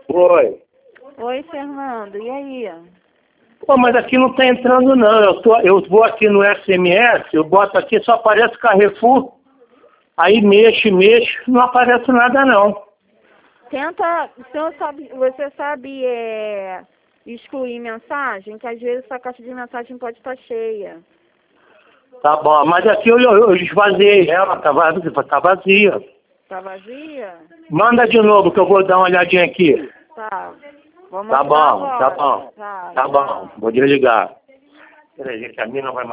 Oi. Oi, Fernando, e aí? Pô, mas aqui não tá entrando não. Eu vou aqui no SMS, eu boto aqui, só aparece Carrefour. Aí mexe, não aparece nada não. Tenta, você sabe excluir mensagem, que às vezes sua caixa de mensagem pode estar cheia. Tá bom, mas aqui eu esvaziei ela, tá vazia. Tá vazia? Manda de novo que eu vou dar uma olhadinha aqui. Tá. Vou Tá mostrar bom, agora. tá bom. Tá, Tá tchau. bom, vou desligar. Peraí, gente, a mina vai